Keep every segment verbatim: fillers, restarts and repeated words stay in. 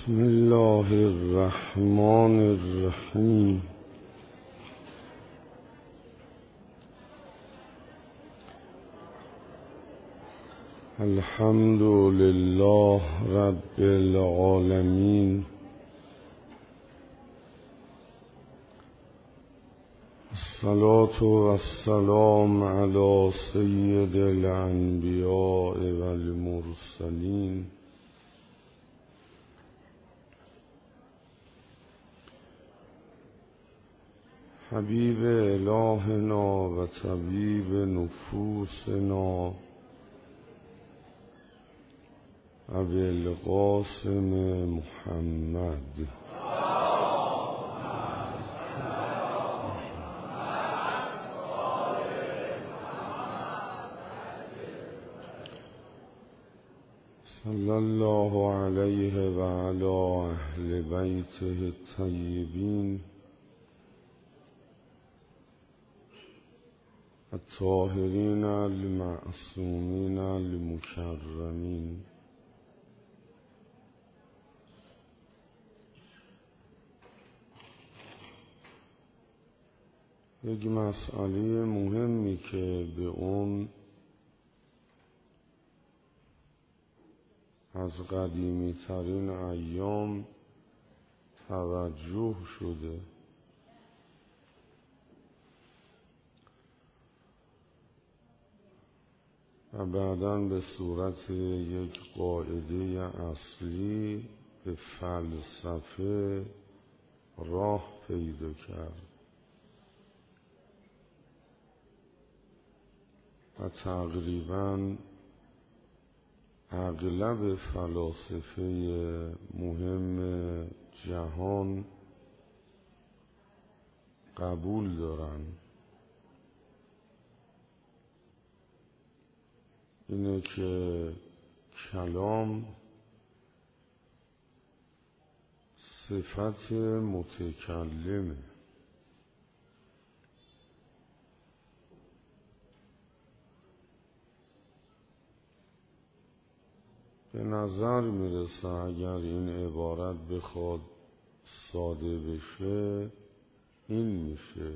بسم الله الرحمن الرحیم. الحمد لله رب العالمین. الصلاة والسلام علی سید الانبیاء والمرسلین حبیب الهنا و طبیب نفوسنا ابی القاسم محمد. صلی الله علیه و علی اهل بیته الطیبین الطاهرین المعصومین المکرمین. یک مسئله مهمی که به اون از قدیمی ترین ایام توجه شده و بعداً به صورت یک قاعده اصلی به فلسفه راه پیدا کرد و تقریباً اغلب فلاسفه مهم جهان قبول دارن. اینه که کلام صفت متکلمه. به نظر میرسه اگر این عبارت بخواد ساده بشه این میشه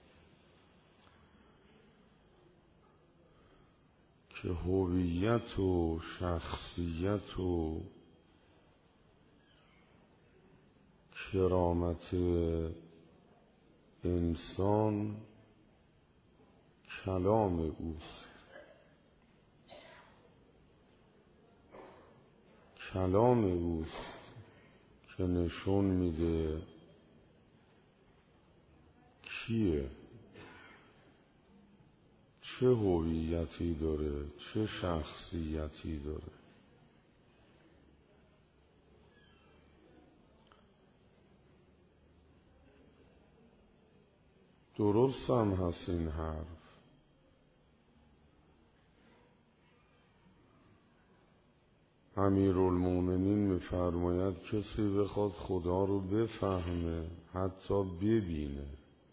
که هویت و شخصیت و کرامت انسان کلام اوست. کلام اوست که نشون میده کیه، چه هویتی داره، چه شخصیتی داره. درست هم هست این حرف. امیرالمومنین میفرماید کسی بخواد خدا رو بفهمه حتی ببینه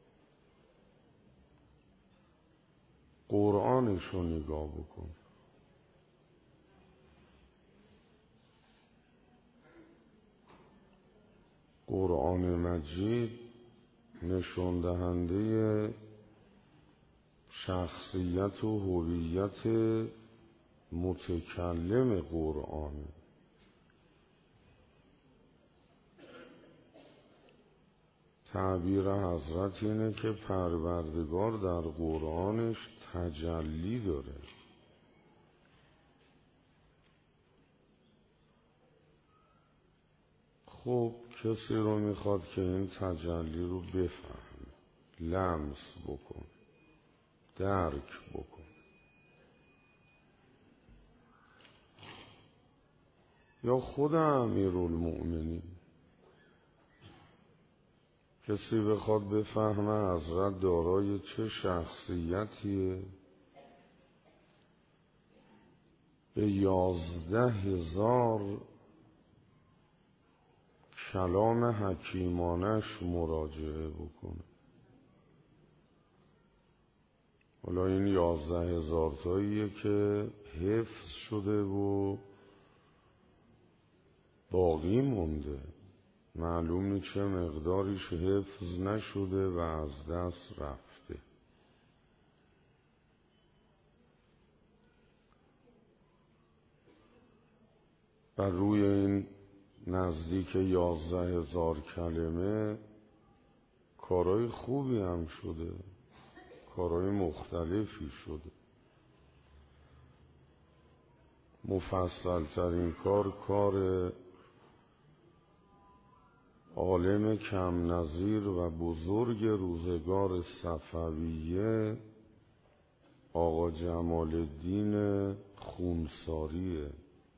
قرآنش رو نگاه بکن. قرآن مجید نشون دهنده شخصیت و هویت متکلم قرآن. تعبیر حضرت اینه که پروردگار در قرآنش تجلی داره. خب کسی رو میخواد که این تجلی رو بفهم، لمس بکن، درک بکن. یا خود امیرالمؤمنین کسی بخواد بفهمه حضرت دارای چه شخصیتیه، به یازده هزار کلام حکیمانش مراجعه بکنه. حالا این یازده هزار تاییه که حفظ شده و باقی مونده، معلوم نیست چه مقداریش حفظ نشده و از دست رفته. و روی این نزدیک یازده هزار کلمه کارهای خوبی هم شده، کارهای مختلفی شده. مفصل ترین کار کار عالم کم نظیر و بزرگ روزگار صفویه آقا جمال الدین خونساریه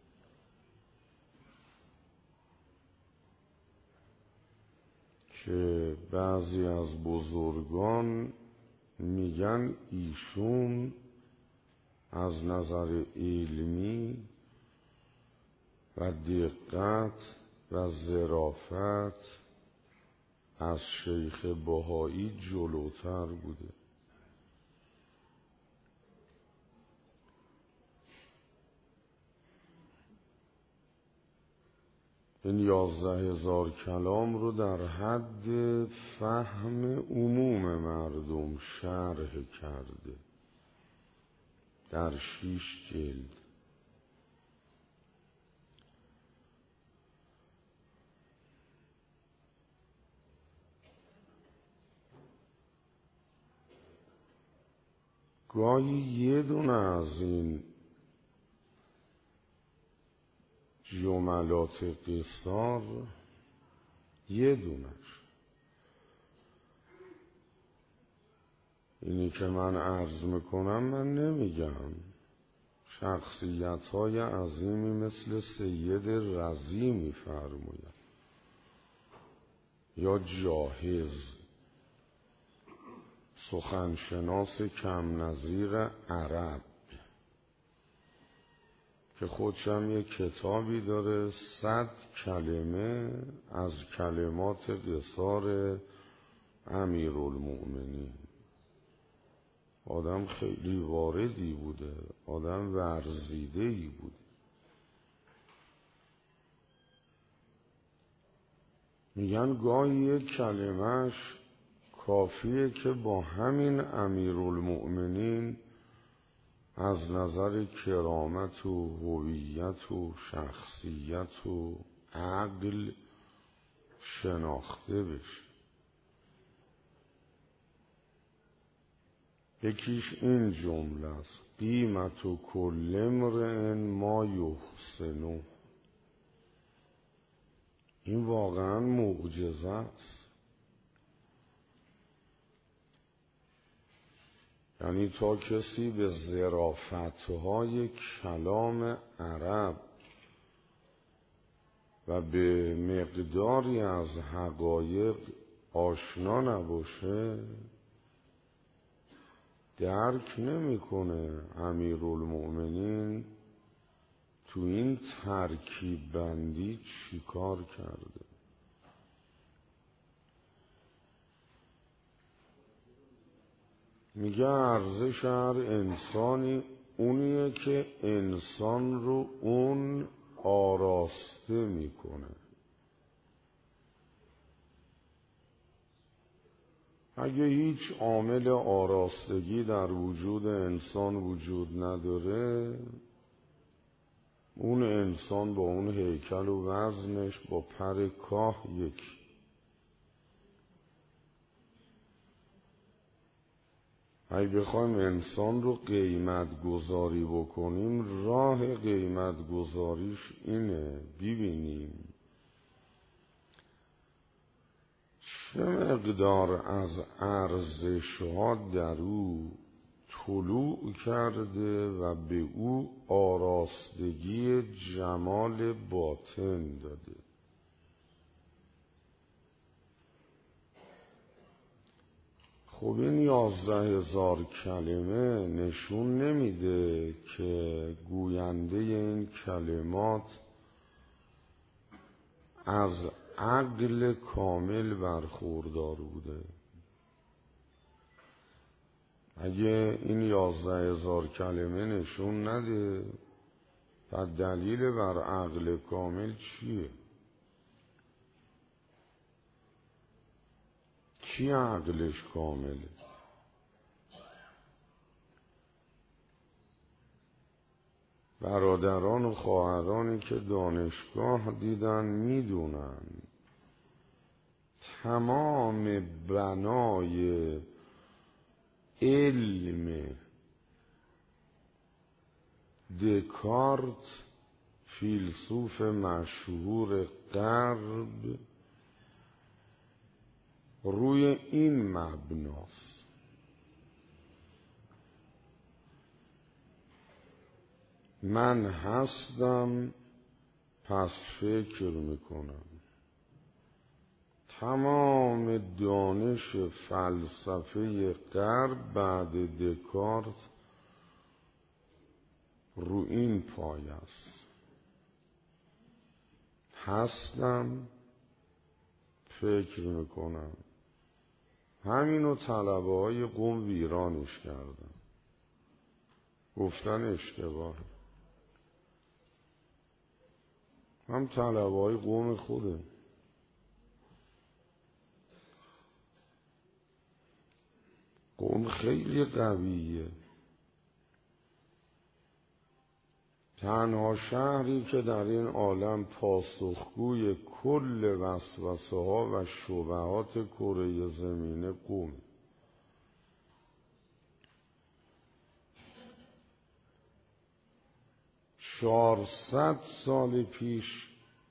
که بعضی از بزرگان میگن ایشون از نظر علمی و دقت و ظرافت از شیخ بهایی جلوتر بوده. این یازده هزار کلام رو در حد فهم عموم مردم شرح کرده در شیش جلد. گاهی یه دونه از این جملات قصار، یه دونش، اینی که من عرض میکنم، من نمیگم شخصیت های عظیمی مثل سید رضی میفرموید یا جاهز، سخنشناس کم نظیر عرب که خودشم یک کتابی داره صد کلمه از کلمات قصار امیرالمؤمنین. آدم خیلی واردی بوده، آدم ورزیده‌ای بود. میگن گاهی یک کلمهش کافیه که با همین امیرالمؤمنین از نظر کرامت و هویت و شخصیت و عقل شناخته بشه. یکیش این جمله است: قیمت و کل امرئ ما یحسنه. این واقعا معجزه است. یعنی تا کسی به ظرافت‌های کلام عرب و به مقداری از حقایق آشنا نباشه درک نمی‌کنه امیرالمؤمنین تو این ترکیب بندی چی کار کرده. میگه ارزش هر انسانی اونیه که انسان رو اون آراسته میکنه. اگه هیچ عامل آراستگی در وجود انسان وجود نداره، اون انسان با اون هیکل و وزنش با پر کاه یکی. اگه بخوایم انسان رو قیمت گذاری بکنیم، راه قیمت گذاریش اینه ببینیم چه مقدار از ارزش‌ها در او طلوع کرده و به او آراستگی جمال باطن داده. خب این یازده هزار کلمه نشون نمیده که گوینده این کلمات از عقل کامل برخوردار بوده. اگه این یازده هزار کلمه نشون نده و دلیل بر عقل کامل چیه؟ کی عقلش کامله؟ برادران و خواهرانی که دانشگاه دیدن میدونن تمام بنای علم دکارت فیلسوف مشهور غرب روی این مبناست. من هستم پس فکر میکنم. تمام دانش فلسفه غرب بعد دکارت رو این پایه است. هستم فکر میکنم. همینو طلبه های قم ویرانش کردن، گفتن اشتباه. هم طلبه های قوم خوده. قوم خیلی قویه. تنها شهری که در این عالم پاسخگوی کل وسوسه ها و شبهات کره زمینه قوم. چهارصد سال پیش،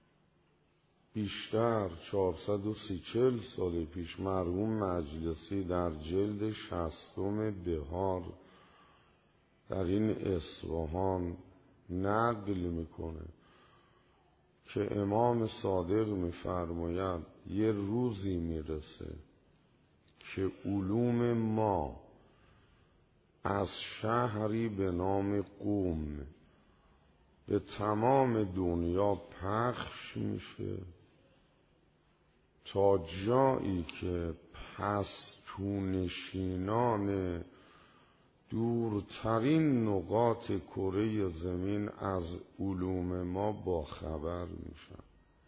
بیشتر چهارصد و سی چل سال پیش، مرحوم مجلسی در جلد شصتم بهار در این اصفهان نقل میکنه که امام صادق میفرماید یه روزی میرسه که علوم ما از شهری به نام قم به تمام دنیا پخش میشه تا جایی که پستونشینان دورترین نقاط کره زمین از علوم ما با خبر میشن.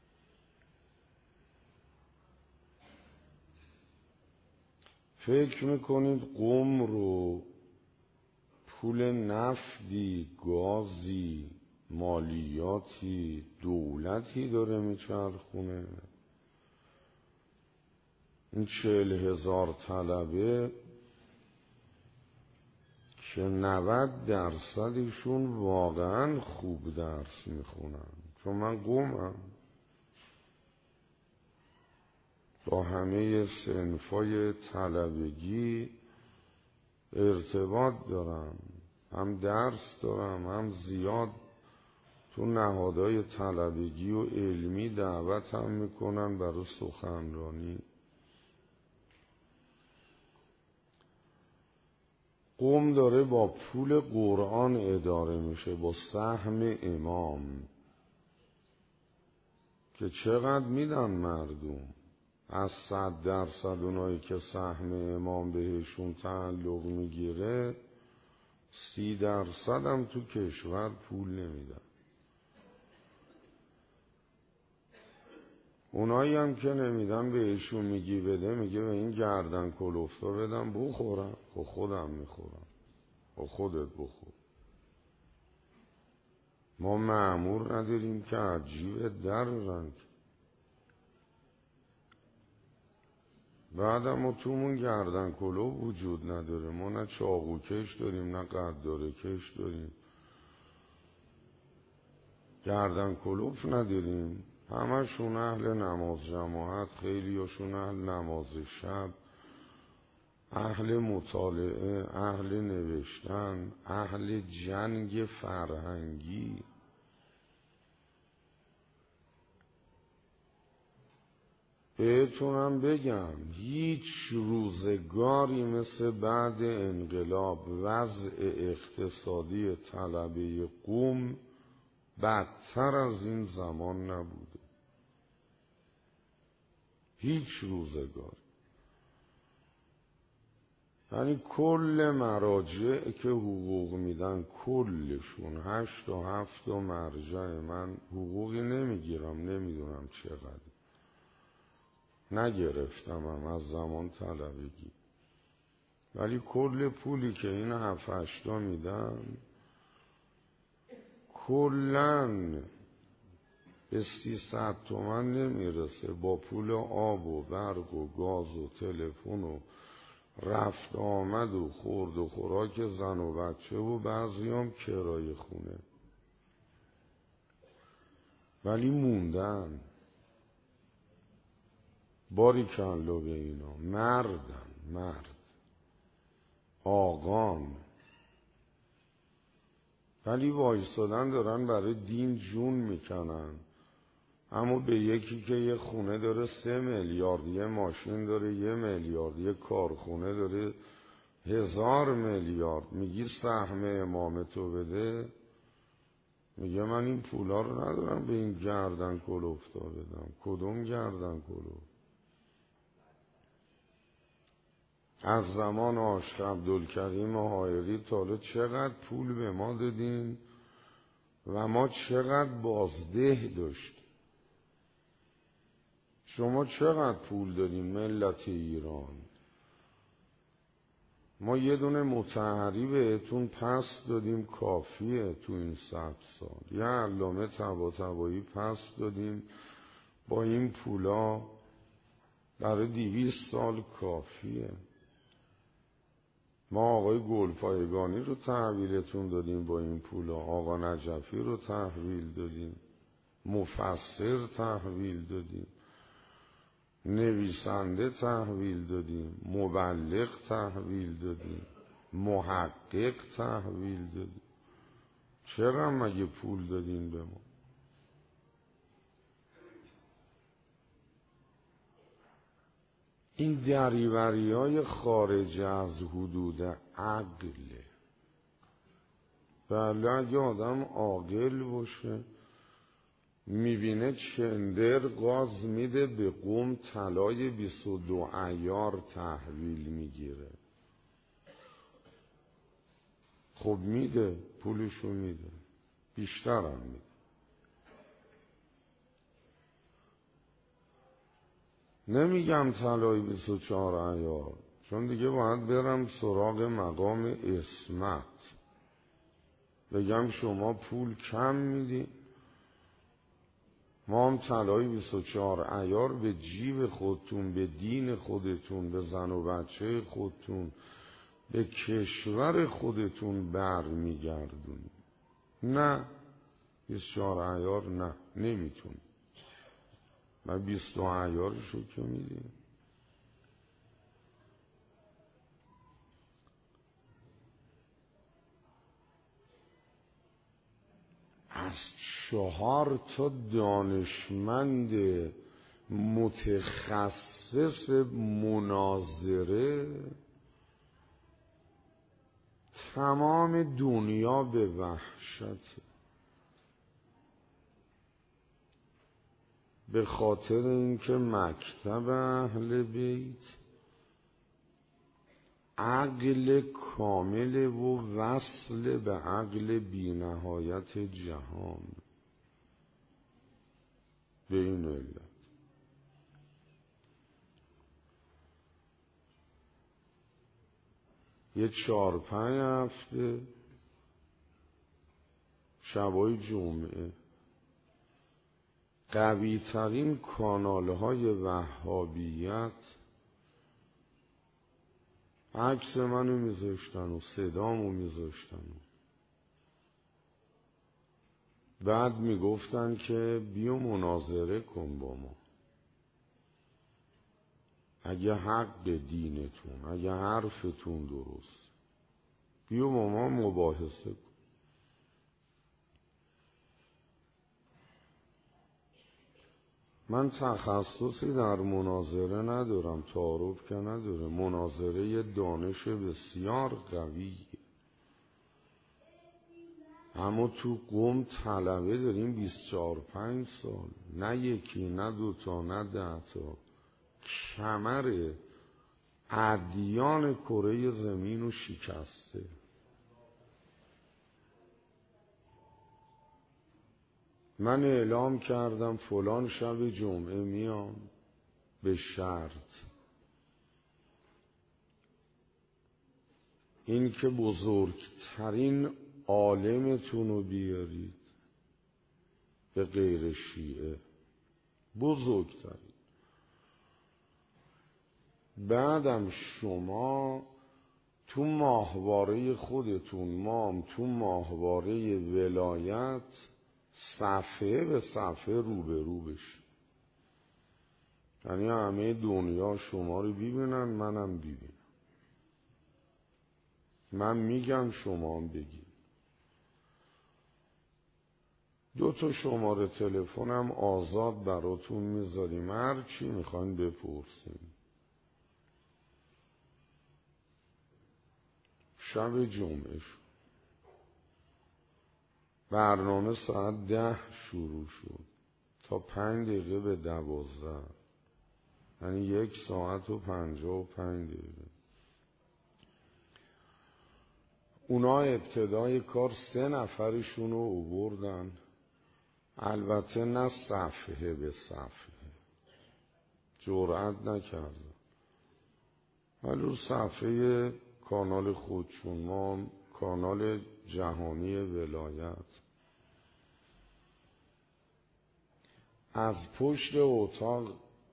فکر میکنید قم رو پول نفتی، گازی، مالیاتی، دولتی داره میچرخونه؟ این چهل هزار طلبه که نود درصدشون واقعا خوب درس میخونن، چون من قومم با همه صنفای طلبگی ارتباط دارم، هم درس دارم، هم زیاد تو نهادهای طلبگی و علمی دعوت هم میکنن برای سخنرانی. قوم داره با پول قرآن اداره میشه، با سهم امام که چقدر میدن مردم. از صد درصد اونایی که سهم امام بهشون تعلق میگیره، سی درصد هم تو کشور پول نمیدن. اونایی هم که نمیدن بهشون میگی بده، میگه به این گردن کلفتا بدم بخورم. خب خودم میخورم، خب خودت بخور. ما مأمور نداریم که عجیب در رنگ. بعد ما تومون گردن کلو وجود نداره. ما نه چاقو کش داریم نه قداره کش داریم، گردن کلوف نداریم. همشون اهل نماز جماعت، خیلی هاشون اهل نماز شب، اهل مطالعه، اهل نوشتن، اهل جنگ فرهنگی. بهتونم بگم هیچ روزگاری مثل بعد انقلاب وضع اقتصادی طلبه قم بدتر از این زمان نبوده. هیچ روزگار. یعنی کل مراجع که حقوق میدن کلشون هشت و هفت و مرجع من حقوقی نمیگیرم، نمیدونم چقدر نگرفتم هم از زمان طلبگی، ولی کل پولی که این هفت هشتا میدن کلن به سیصد تومن نمیرسه، با پول آب و برق و گاز و تلفن و رفت آمد و خورد و خوراک زن و بچه و بعضی هم کرایه خونه، ولی موندن. باریکلا به اینا، مردن، مرد آقان، ولی وایستادن دارن برای دین جون میکنن. اما به یکی که یه خونه داره سه میلیارد، یه ماشین داره یه میلیارد، یه کارخونه داره هزار میلیارد، میگی سهم امامتو بده، میگه من این پولا رو ندارم به این گردن کلفتا بدم. کدوم گردن کلفت؟ از زمان عاشق عبدالکریم حایری تا حالا چقدر پول به ما دادین و ما چقدر بازده داشتیم؟ شما چقدر پول دادین ملت ایران؟ ما یه دونه مطهری بهتون پس دادیم کافیه تو این صد سال. یه علامه طباطبایی پس دادیم، با این پولا برای دویست سال کافیه. ما آقای گلپایگانی رو تحویلتون دادیم با این پولا، آقا نجفی رو تحویل دادیم، مفسر تحویل دادیم، نویسنده تحویل دادیم، مبلغ تحویل دادیم، محقق تحویل دادیم. چرا مگه پول دادین به ما؟ این دریوری های خارج از حدود عقله. بله اگه آدم عاقل باشه میبینه چندر غاز میده به قوم طلای بیست و دو عیار تحویل میگیره. خب میده، پولشو میده، بیشتر هم میده. نمیگم طلای بیست و چهار عیار، چون دیگه باید برم سراغ مقام اسمت، بگم شما پول کم میدی، ما هم طلای بیست و چهار عیار به جیب خودتون، به دین خودتون، به زن و بچه خودتون، به کشور خودتون بر میگردونیم. نه بیست و چهار عیار نه، نمیتون. من بیست و عیارشو که میدیم. از چهار تا دانشمند متخصص مناظره تمام دنیا به وحشت، به خاطر اینکه مکتب اهل بیت عقل کامل و وصل به عقل بی نهایت جهان. به این علت یه چهار پنج هفته شبای جمعه قوی ترین کانال های وهابیت عکس منو میذاشتن و صدامو میذاشتن، بعد میگفتن که بیا مناظره کن با ما، اگه حق دینتون، اگه حرفتون درست، بیا با ما مباحثه کن. من تخصصی در مناظره ندارم، تعارف که نداره، مناظره یه دانش بسیار قویه، اما تو قم طلبه داریم بیست و چهار پنج سال، نه یکی نه دوتا نه ده تا، کمر ادیان کره زمین رو شکسته. من اعلام کردم فلان شب جمعه میام، به شرط این که بزرگترین عالمتون رو بیارید به غیر شیعه، بزرگترین. بعدم شما تو ماهواره خودتون، مام تو ماهواره ولایت صفحه به صفحه رو به رو بشید. یعنی همه دنیا شما رو ببینن، منم ببینم. من میگم شما هم بگید. دو تا شماره تلفنم آزاد براتون میذاریم، هر چی میخواین بپرسیم. شب جمعه شد، برنامه ساعت ده شروع شد تا پنج دقیقه به دوازده، یعنی یک ساعت و پنجاه و پنج دقیقه. اونا ابتدای کار سه نفرشون رو آوردن، البته نه صفحه به صفحه، جرأت نکردن، ولی رو صفحه کانال خودشون، ما کانال جهانی ولایت، از پشت اتاق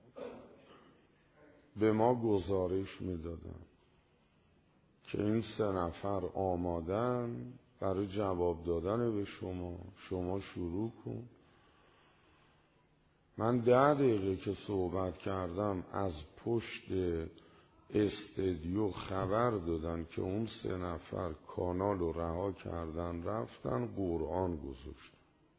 به ما گزارش میدادن که این سه نفر آمادن برای جواب دادن به شما، شما شروع کن. من ده دقیقه که صحبت کردم از پشت استدیو خبر دادن که اون سه نفر کانال رو رها کردن، رفتن قرآن گذاشتن.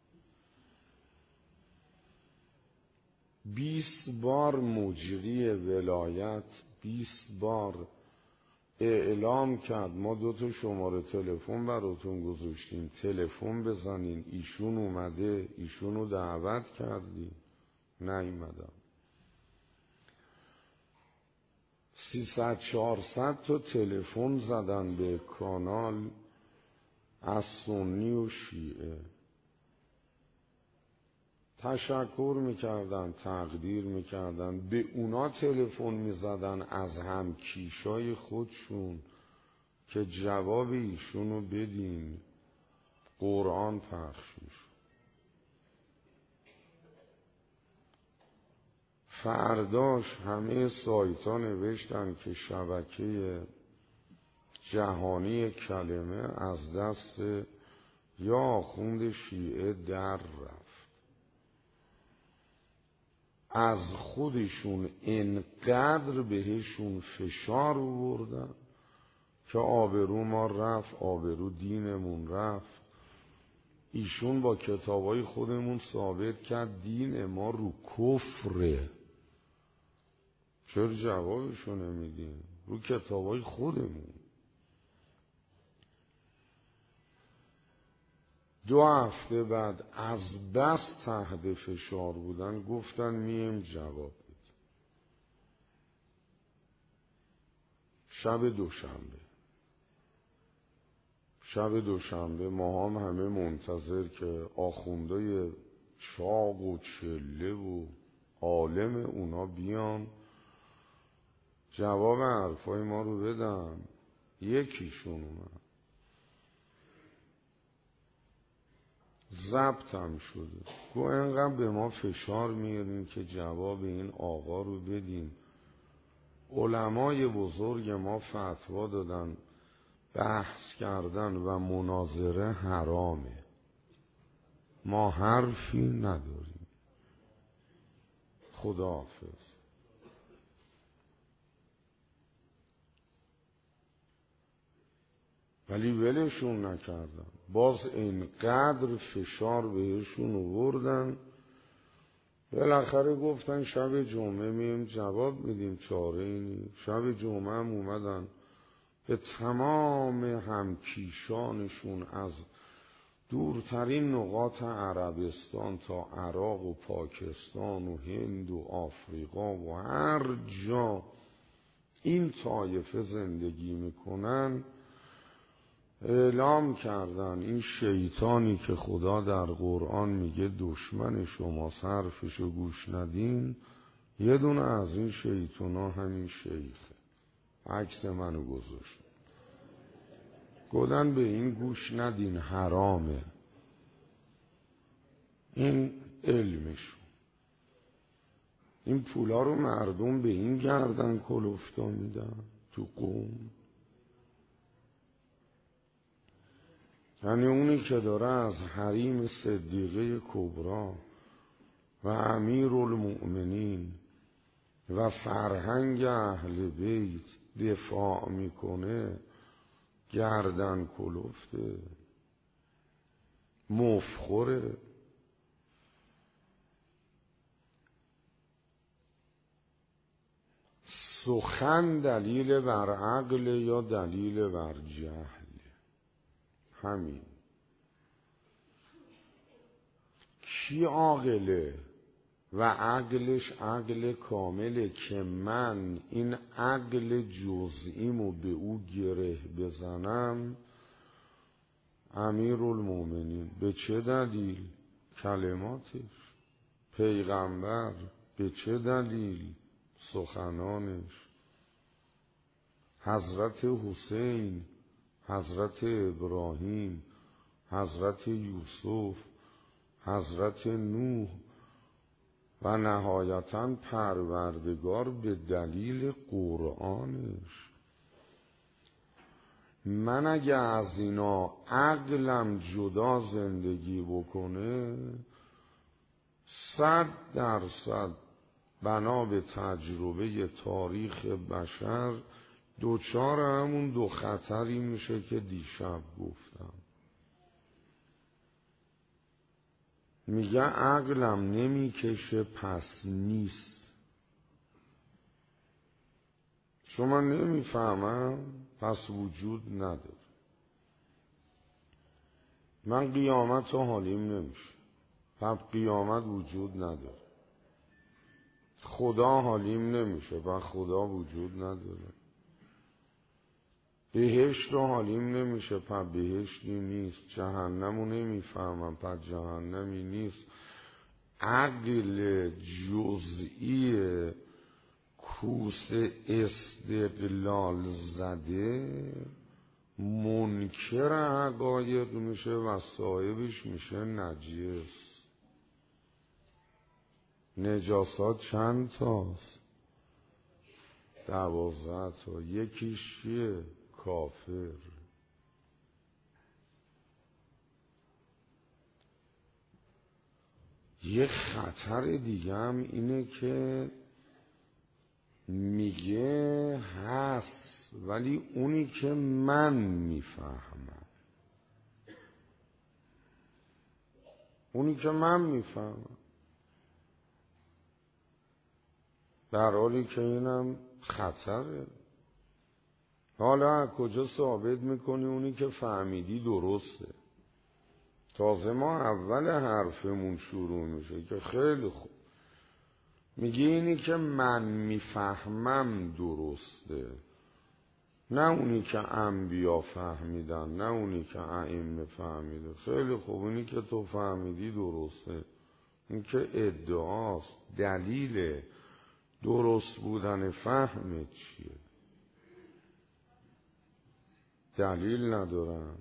بیست بار مجری ولایت بیست بار اعلام کرد ما دو تا شماره تلفن براتون گذاشتیم، تلفن بزنین. ایشون اومده، ایشون رو دعوت کردیم، نیومدم. سیصد چهارصد تا تلفن زدن به کانال از سنی و شیعه، تشکر میکردن، تقدیر میکردن، به اونا تلفن میزدن از هم کیشای خودشون که جواب ایشونو بدین. قرآن پخش میشه. فرداش همه سایتا نوشتن که شبکه جهانی کلمه از دست یا آخوند شیعه در رفت. از خودشون انقدر بهشون فشار آوردن که آبرو ما رفت، آبرو دینمون رفت. ایشون با کتابای خودمون ثابت کرد دین ما رو کفره. چرا جوابشو نمیدین؟ رو کتابای خودمون. دو هفته بعد از بس تحت فشار بودن گفتن میم جواب بید. شب دوشنبه شب دوشنبه ما هم همه منتظر که آخوندای چاق و چله و عالم اونا بیان جواب حرفای ما رو بدن. یکیشون اومد، ضبط هم شده، گو اینقدر به ما فشار میارین که جواب این آقا رو بدین. علمای بزرگ ما فتوا دادن بحث کردن و مناظره حرامه، ما حرفی نداریم. خداحافظ. ولی ولشون نکردن، باز اینقدر فشار بهشون آوردن، بالاخره گفتن شب جمعه میم جواب میدیم، چاره ای نیست. شب جمعه هم اومدن به تمام همکیشانشون از دورترین نقاط عربستان تا عراق و پاکستان و هند و آفریقا و هر جا این طایفه زندگی میکنن، اعلام کردن این شیطانی که خدا در قرآن میگه دشمن شما حرفشو گوش ندین، یه دونه از این شیطانا همین شیخه. عکس منو گذاشت، گفتن به این گوش ندین، حرامه. این علمشون. این پولا رو مردم به این گردن کلفتا میدن تو قوم. یعنی اونی که داره از حریم صدیقه کبرا و امیرالمؤمنین و فرهنگ اهل بیت دفاع میکنه، گردن کلفته، مفخوره. سخن دلیل بر عقل یا دلیل بر جهل؟ همین. کی عاقله و عقلش عقل کامله که من این عقل جزئیمو به او گره بزنم؟ امیرالمؤمنین. به چه دلیل؟ کلماتش. پیغمبر. به چه دلیل؟ سخنانش. حضرت حسین، حضرت ابراهیم، حضرت یوسف، حضرت نوح و نهایتاً پروردگار به دلیل قرآنش. من اگه از اینا عقلم جدا زندگی بکنه، صد درصد بنا به تجربه تاریخ بشر دوچار همون دو خطری میشه که دیشب گفتم. میگه عقلم نمیکشه پس نیست. شما نمیفهمم پس وجود نداره. من قیامت رو حالیم نمیشه پس قیامت وجود نداره. خدا حالیم نمیشه پس خدا وجود نداره. بهشت رو حالیم نمیشه پس بهشتی نیست. جهنمو نمیفهمم پس جهنمی نیست. عقل جزئی کوس استقلال زده منکر حقایق میشه و صاحبش میشه نجس. نجاسات چند تاست؟ دوازده تا. یکیش چیه؟ کافر. یه خطر دیگه هم اینه که میگه هست ولی اونی که من میفهمم، اونی که من میفهمم، در حالی که اینم خطره. حالا کجا ثابت میکنی اونی که فهمیدی درسته؟ تازه ما اول حرفمون شروع میشه که خیلی خوب میگه اینی که من میفهمم درسته، نه اونی که انبیا فهمیدن، نه اونی که ائمه فهمیده. خیلی خوب اونی که تو فهمیدی درسته. این که ادعاست. دلیل درست بودن فهمت چیه؟ دلیل ندارن.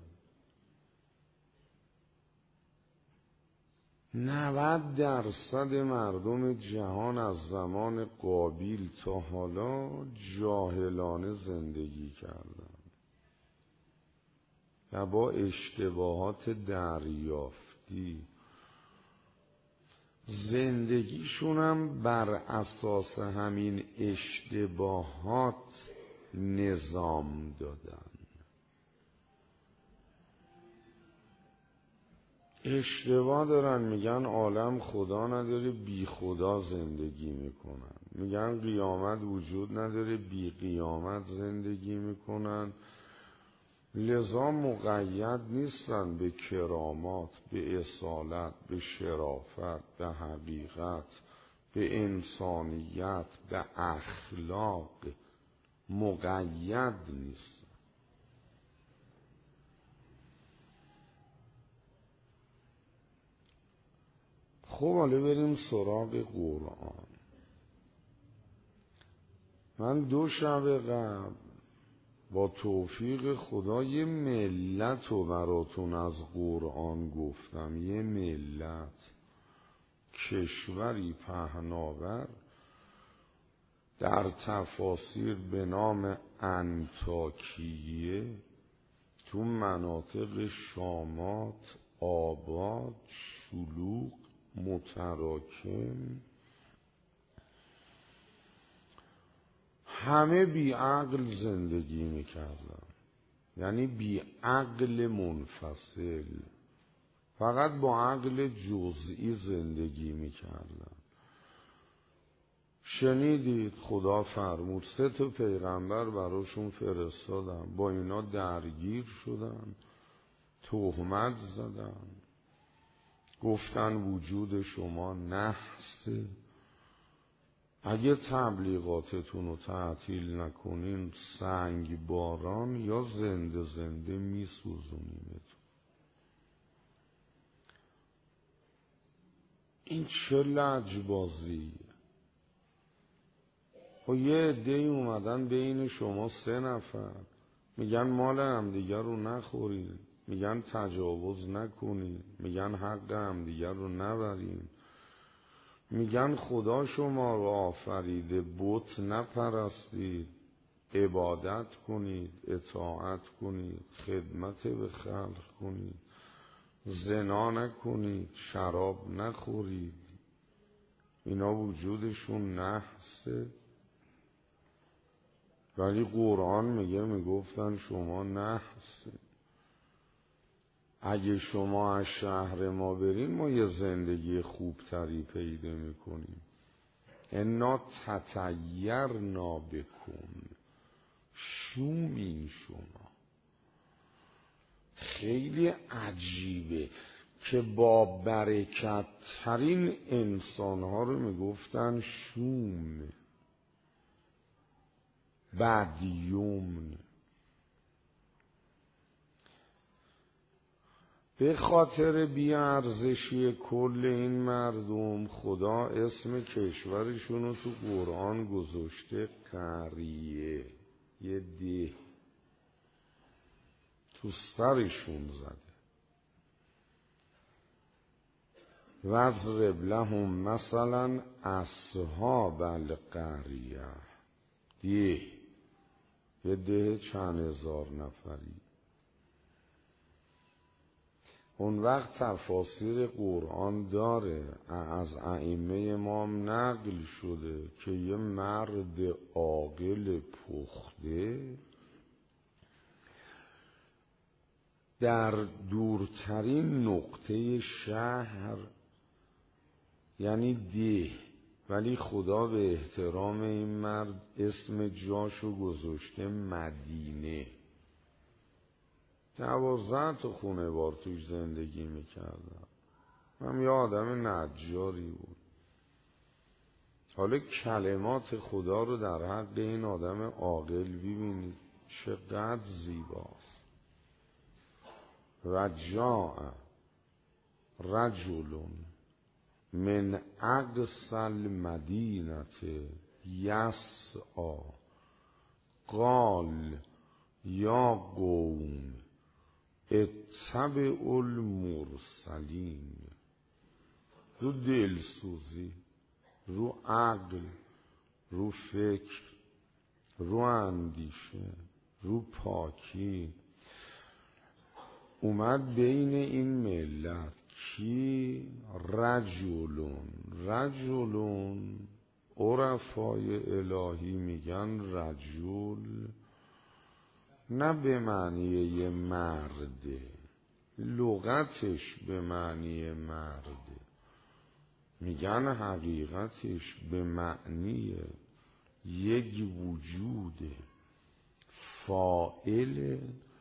نود درصد مردم جهان از زمان قابیل تا حالا جاهلانه زندگی کردن و با اشتباهات دریافتی. زندگیشونم بر اساس همین اشتباهات نظام دادن. اشتباه دارن، میگن عالم خدا نداره، بی خدا زندگی میکنن. میگن قیامت وجود نداره، بی قیامت زندگی میکنن. لذا مقید نیستن به کرامات، به اصالت، به شرافت، به حقیقت، به انسانیت، به اخلاق. مقید نیست. خب حالا بریم سراغ قرآن. من دو شب قبل با توفیق خدا یه ملت رو براتون از قرآن گفتم. یه ملت، کشوری پهناور در تفاسیر به نام انطاکیه تو مناطق شامات، آباد، شلوغ، متراکم، همه بی عقل زندگی میکردن. یعنی بی عقل منفصل، فقط با عقل جزئی زندگی میکردن. شنیدید خدا فرمود سه تا پیغمبر براشون فرستادن، با اینا درگیر شدن، تهمت زدن، گفتن وجود شما نحسه، اگه تبلیغاتتون رو تعطیل نکنین سنگ باران یا زنده زنده میسوزونیمتون. این چه لجبازیه؟ و یه عده‌ای اومدن بین شما سه نفر میگن مال همدیگر رو نخورین، میگن تجاوز نکنین، میگن حق همدیگر رو نبرین، میگن خدا شما رو آفریده بت نپرستید، عبادت کنید، اطاعت کنید، خدمت به خلق کنید، زنا نکنید، شراب نخورید. اینا وجودشون نحسه. ولی قرآن میگه میگفتن شما نحسه. اگه شما از شهر ما برین ما یه زندگی خوبتری پیدا میکنیم. انا تطیرنا بکم، شومین شما. خیلی عجیبه که با برکت ترین انسانها رو میگفتن شوم، بدیومن. به خاطر بیارزشی کل این مردم خدا اسم کشورشون رو تو قرآن گذاشته قریه، یه ده تو سرشون زده. وَاضْرِبْ لَهُم مثلا اصحاب القریه، ده یه ده چند هزار نفری. اون وقت تفاسیر قرآن داره، از ائمه امام نقل شده که یه مرد عاقل پخته در دورترین نقطه شهر، یعنی ده، ولی خدا به احترام این مرد اسم جاشو گذاشته مدینه. دوازده تا خونه بار توش زندگی میکردم. من یه آدم نجاری بود. حالا کلمات خدا رو در حق این آدم عاقل ببینید چقدر زیباست. و جاء رجل من اقصی المدینه یسعی قال یا قوم اتبعوا المرسلین. رو دلسوزی، رو عقل، رو فکر، رو اندیشه، رو پاکی اومد بین این ملت. کی؟ رجلون. رجلون عرفای الهی میگن رجل نه به معنی یه مرده، لغتش به معنی مرده، میگن حقیقتش به معنی یک وجود فاعل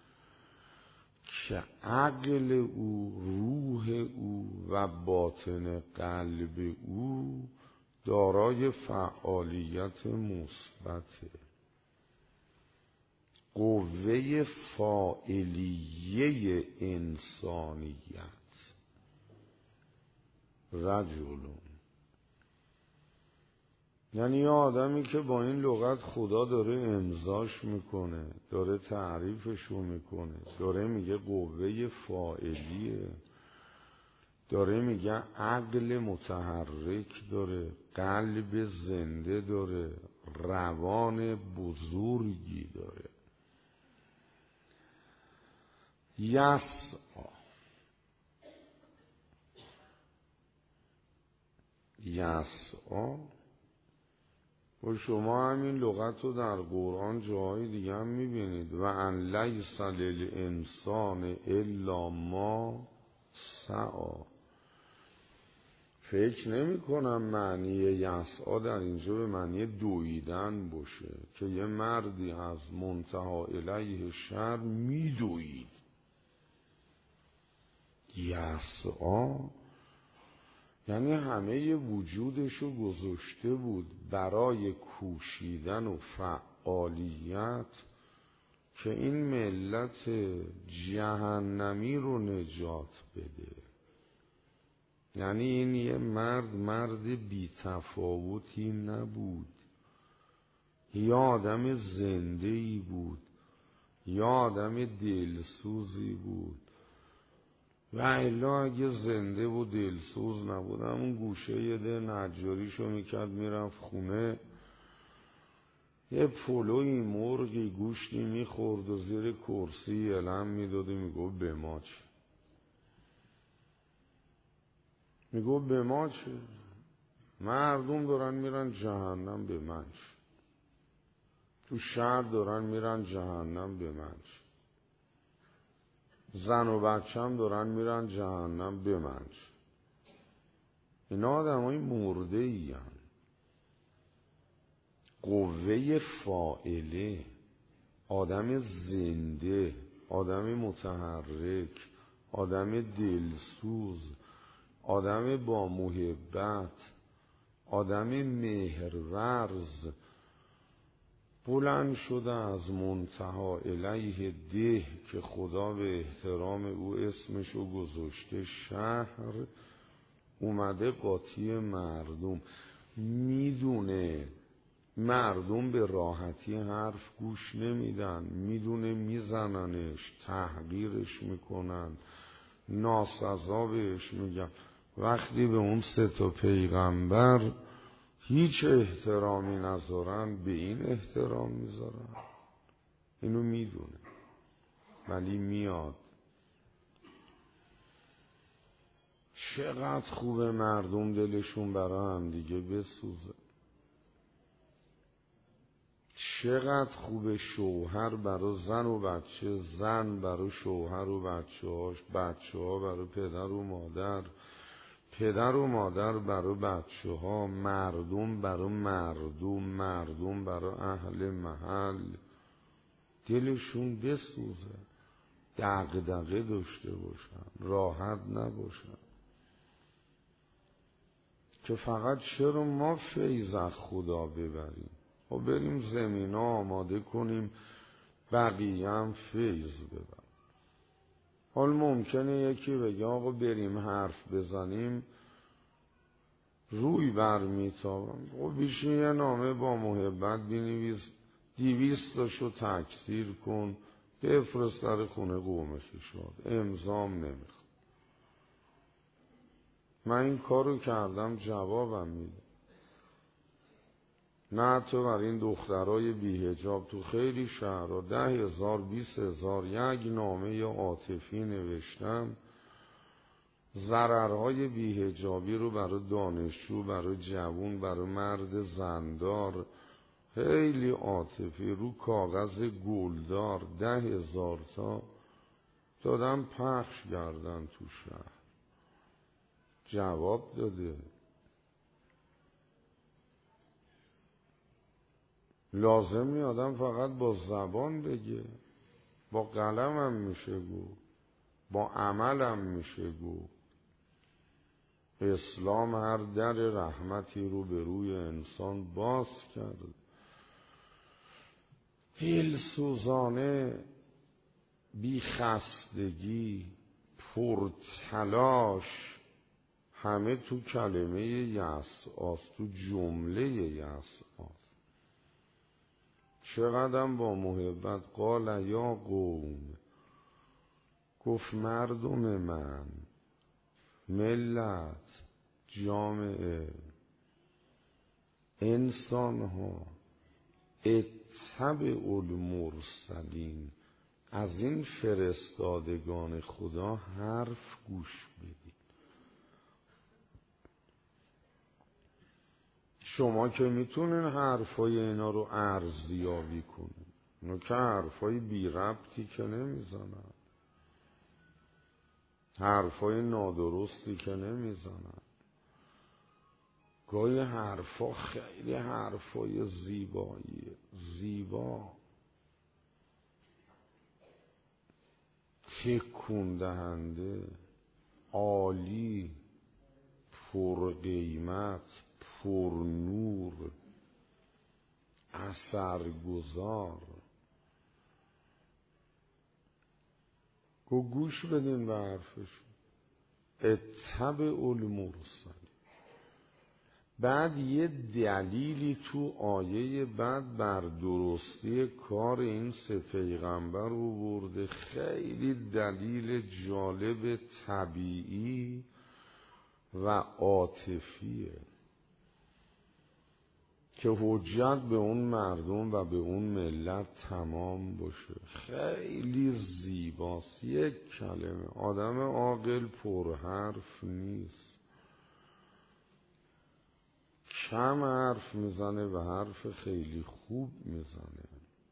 که عقل او، روح او و باطن قلب او دارای فعالیت مثبته. قوه فاعلیه انسانیت. رجلون یعنی یه آدمی که با این لغت خدا داره امضاش میکنه، داره تعریفشو میکنه، داره میگه قوه فاعلیه، داره میگه عقل متحرک داره، قلب زنده داره، روان بزرگی داره. یسعا یسعا و شما همین لغت رو در قرآن جاهای دیگه هم میبینید. و ان لیس للانسان الا ما سعی. فکر نمی کنم معنی یسعا در اینجا به معنی دویدن باشه که یه مردی از منتها الیه شر میدوید. یسعا یعنی همه وجودشو گذاشته بود برای کوشیدن و فعالیت که این ملت جهنمی رو نجات بده. یعنی این یه مرد مرد بی تفاوتی نبود، یه آدم زنده‌ای بود، یه آدم دلسوزی بود. و الا اگه زنده و دلسوز نبود همون گوشه یه ده نجاریشو میکرد میرفت خونه، یه پلوی مرغی گوشتی میخورد و زیر کرسی علم میداد و میگو به ما چه، میگو به ما چه، مردم دارن میرن جهنم به من چه، تو شهر دارن میرن جهنم به من چه، زن و بچم دارن میرن جهنم به من چه. اینا آدم های مرده ای هن. قوه فاعله، آدم زنده، آدم متحرک، آدم دلسوز، آدم با محبت، آدم مهرورز بلند شده از منتها الیه ده که خدا به احترام او اسمشو گذاشته شهر، اومده قاطی مردم. میدونه مردم به راحتی حرف گوش نمیدن، میدونه میزننش، تحقیرش میکنن، ناسزا بهش میگن. وقتی به اون سه تا پیغمبر هیچ احترامی نذارن به این احترام میذارن. اینو میدونه ولی میاد. چقدر خوبه مردم دلشون برای هم دیگه بسوزه. چقدر خوبه شوهر برای زن و بچه، زن برای شوهر و بچه هاش، بچه ها برای پدر و مادر، پدر و مادر برای بچه ها، مردم برای مردم، مردم برای اهل محل. دلشون بسوزه، دغدغه داشته باشن، راحت نباشن که فقط چرا ما فیض از خدا ببریم و بریم زمین ها آماده کنیم بقیه هم فیض ببرن. حال ممکنه یکی بگه آقا بریم حرف بزنیم روی برمیتابم. خب بیشین یه نامه با محبت بینویس، دیویست تاشو تکثیر کن، بفرست در خونه قوم شاد، امضام نمیخواد. من این کارو کردم جوابم میده. نه تو بر این دخترای بی حجاب تو خیلی شهرها ده هزار بیس هزار یک نامه عاطفی نوشتم، ضررهای بی حجابی رو برای دانشجو، برای جوون، برای مرد زندار خیلی عاطفی رو کاغذ گلدار ده هزار تا دادم پخش کردن تو شهر. جواب داده. لازم نی آدم فقط با زبان بگه، با قلم هم میشه گو، با عمل هم میشه گو. اسلام هر در رحمتی رو به روی انسان باز کرد. دلسوزانه، بی خستگی، پرتلاش، همه تو کلمه یسعاست، تو جمله یسعاست. چقدرم با محبت قال یا قوم، گفت مردم من، ملت، جامعه، انسان ها، اتبع المرسلین، از این فرستادگان خدا حرف گوش بدید. شما که میتونین حرفای اینا رو ارزیابی کنید، اینا که حرفای بی ربطی که نمیزنن، حرفای نادرستی که نمیزنن. گاهی حرفا خیلی حرفای زیباییه، زیبا، تکون دهنده، عالی، پر قیمت، پر نور، اثرگذار. گو گوش بدین به حرفش، اتبع المرسلین. بعد یه دلیلی تو آیه بعد بر درستی کار این سه پیغمبر رو برده، خیلی دلیل جالب، طبیعی و عاطفیه که حجت به اون مردم و به اون ملت تمام باشه. خیلی زیباست. یک کلمه، آدم عاقل پرحرف نیست، کم حرف میزنه و حرف خیلی خوب میزنه.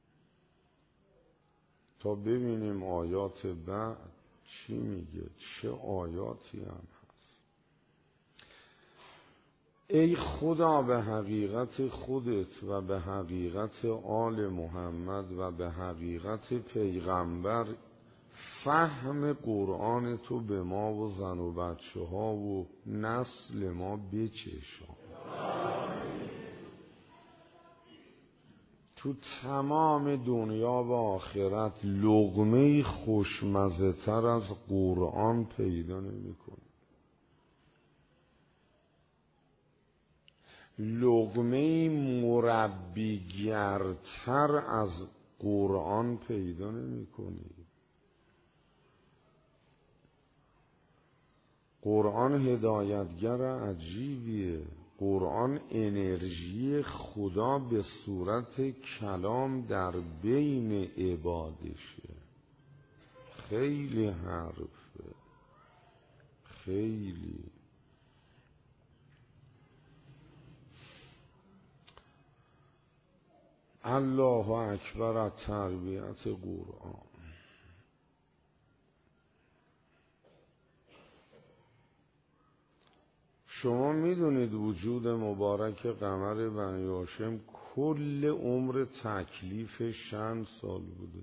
تا ببینیم آیات بعد چی میگه، چه آیاتی هم هست. ای خدا به حقیقت خودت و به حقیقت آل محمد و به حقیقت پیغمبر فهم قرآن تو به ما و زن و بچه ها و نسل ما بچشان. تو تمام دنیا و آخرت لقمه خوشمزه تر از قرآن پیدا نمی کنی. لقمه مربیگرتر از قرآن پیدا نمی کنی. قرآن هدایتگر عجیبیه. قرآن انرژی خدا به صورت کلام در بین عبادشه. خیلی حرفه، خیلی. الله اکبر از تربیت قرآن. شما میدونید وجود مبارک قمر بنی هاشم کل عمر تکلیفش چند سال بوده؟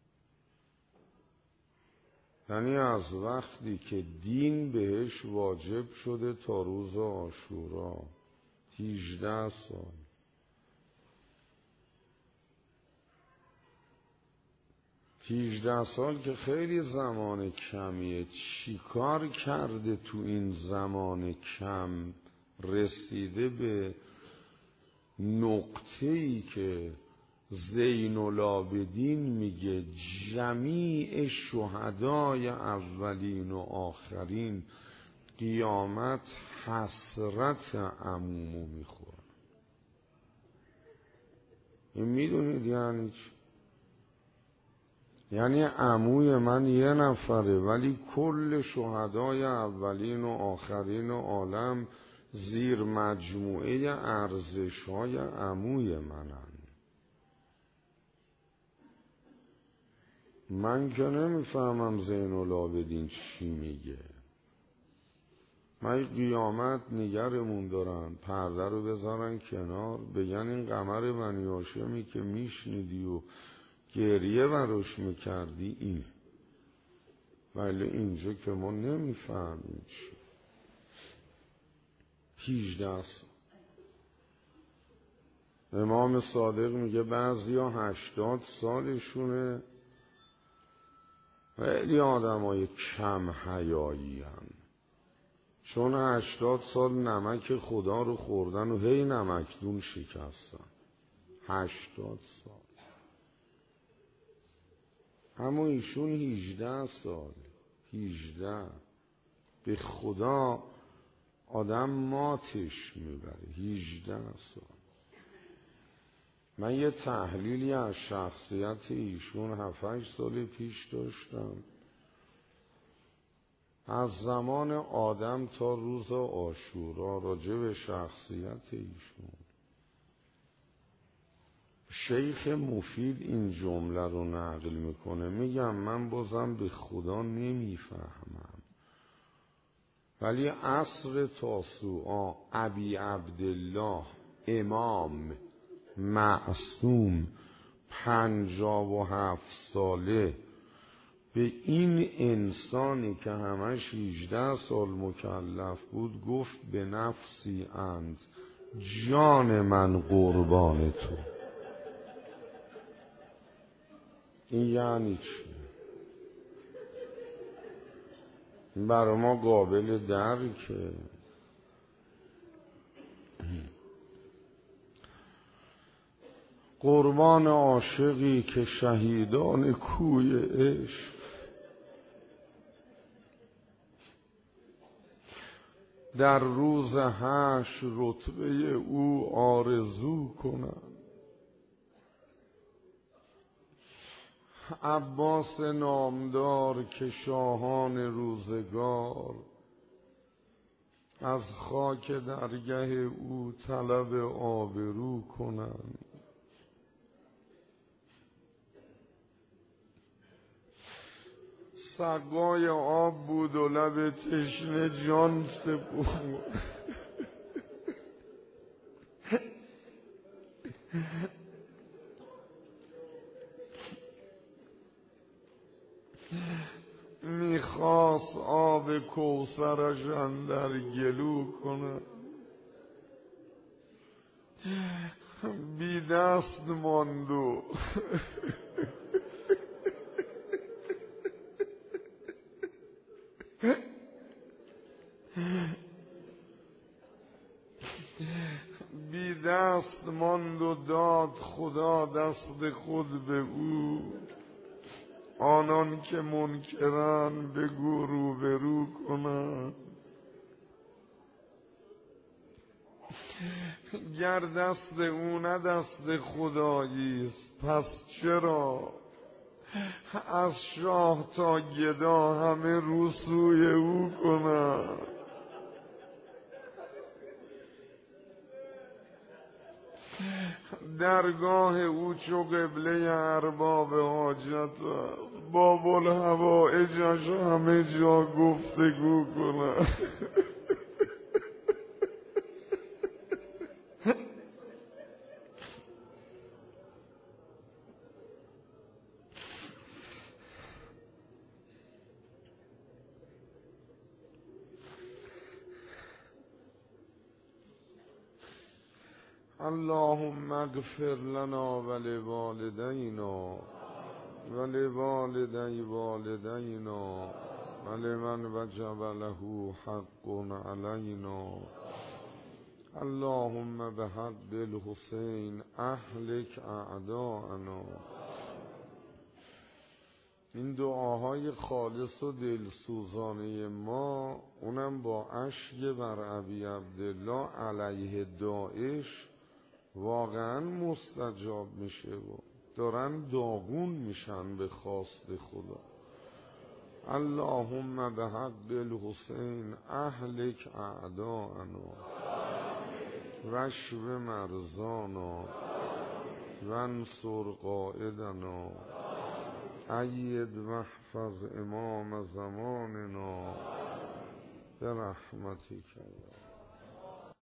یعنی از وقتی که دین بهش واجب شده تا روز عاشورا هجده سال. هجده سال که خیلی زمان کمیه. چی کار کرده تو این زمان کم رسیده به نقطه‌ای که زین العابدین میگه جمیع شهدای اولین و آخرین قیامت حسرت عمومو میخوره. این میدونید یعنی چی؟ یعنی عموی من یه نفره ولی کل شهدای اولین و آخرین و عالم زیر مجموعه ارزش‌های عموی منن. من که نمیفهمم زین العابدین چی میگه. من قیامت نگرمون دارن، پرده رو بذارن کنار، بگن این قمر بنی هاشمی که میشنیدی و گریه براش میکردی اینه. ولی اینجا که ما نمیفهمیم چی. هجده سال امام صادق میگه بعضیا هشتاد سالشونه، خیلی آدم های کم حیایی هن. چون هشتاد سال نمک خدا رو خوردن و هی نمکدون شکستن. هشتاد سال. اما ایشون هیجده سال. هیجده. به خدا آدم ماتش میبره. هیجده سال. من یه تحلیلی از شخصیت ایشون هفت هشت سال پیش داشتم. از زمان آدم تا روز عاشورا راجع به شخصیت ایشون شیخ مفید این جمله رو نقل میکنه. میگم من بازم به خدا نمیفهمم، ولی عصر تاسوعا ابی عبدالله امام معصوم پنجاه و هفت ساله به این انسانی که همش هجده سال مکلف بود گفت به نفسی اند، جان من قربان تو. این یعنی چی؟ این برای ما قابل درکه. قربان عاشقی که شهیدان کوی عشق در روز حشر رتبه او آرزو کنند. عباس نامدار که شاهان روزگار از خاک درگه او طلب آبرو کنند. سقای آب بود و لب تشنه جان سپرد. میخواست آب کوثرش اندر گلو کنه، بی دست ماند و بی دست ماند و داد خدا دست خود به او. آنان که منکرن بگو روبرو کنن. گر دست او نه دست خداییست پس چرا از شاه تا گدا همه رو سوی او کنن. درگاه او چو قبله ارباب حاجت باب الحوائجش همه جا گفتگو کنن. اللهم اغفر لنا ولوالدینا ولوالدی والدینا ولمن وجب له حق علینا. اللهم بحق الحسین اهلک اعداءنا. این دعاهای خالص و دلسوزانه ما، اونم با اشک بر ابی عبدالله علیه داعش، واقعا مستجاب میشه و دارن داغون میشن به خواست خدا. اللهم به حق الحسین اهلک اعداءنا واشف مرضانا وانصر قائدنا اید واحفظ امام زماننا برحمتک.